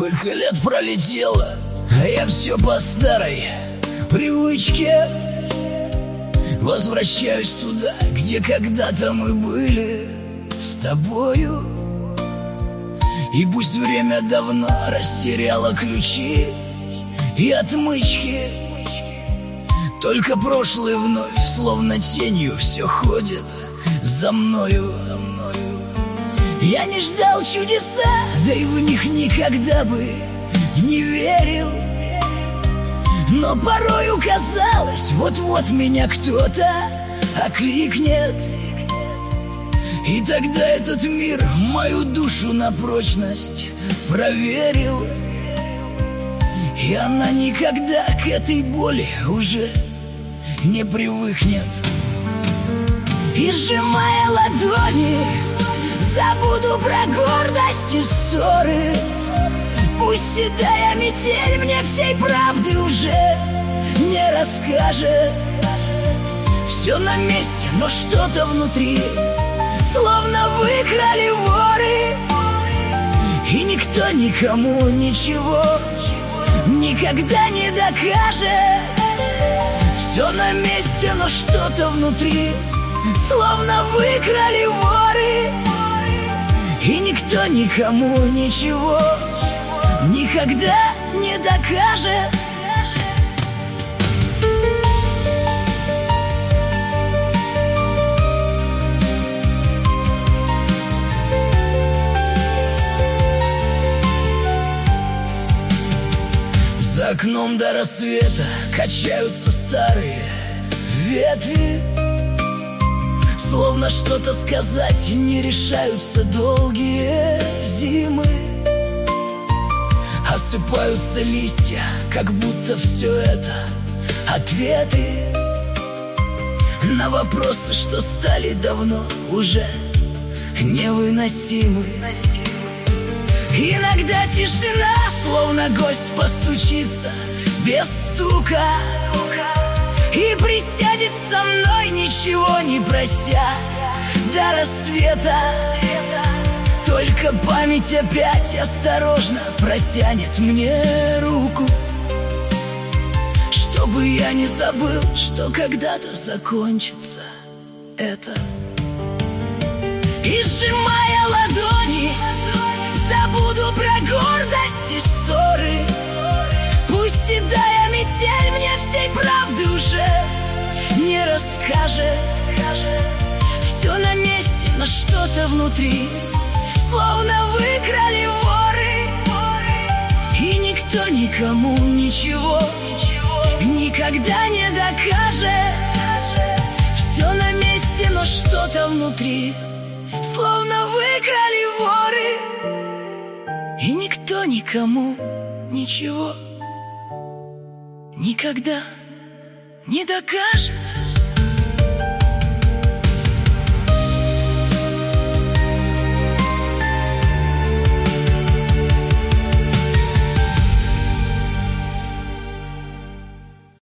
Сколько лет пролетело, а я все по старой привычке возвращаюсь туда, где когда-то мы были с тобою. И пусть время давно растеряло ключи и отмычки, только прошлое вновь, словно тенью, все ходит за мною. Я не ждал чудеса, да и в них никогда бы не верил. Но порою казалось, вот-вот меня кто-то окликнет. И тогда этот мир мою душу на прочность проверил. И она никогда к этой боли уже не привыкнет. И сжимая ладони, забуду про гордость и ссоры. Пусть седая метель мне всей правды уже не расскажет. Все на месте, но что-то внутри словно выкрали воры. И никто никому ничего никогда не докажет. Все на месте, но что-то внутри словно выкрали воры. И никто никому ничего никогда не докажет. За окном до рассвета качаются старые ветви, словно что-то сказать не решаются долгие зимы. Осыпаются листья, как будто все это ответы на вопросы, что стали давно уже невыносимы. Иногда тишина, словно гость, постучится без стука и присядет со мной, ничего не прося, до рассвета. Только память опять осторожно протянет мне руку, чтобы я не забыл, что когда-то закончится это. И сжимая ладони, забуду про гордость и ссоры. Пусть седая метель мне всей правды уже не расскажет. Все на месте, но что-то внутри словно выкрали воры. И никто никому ничего никогда не докажет. Все на месте, но что-то внутри словно выкрали воры. И никто никому ничего никогда не докажет.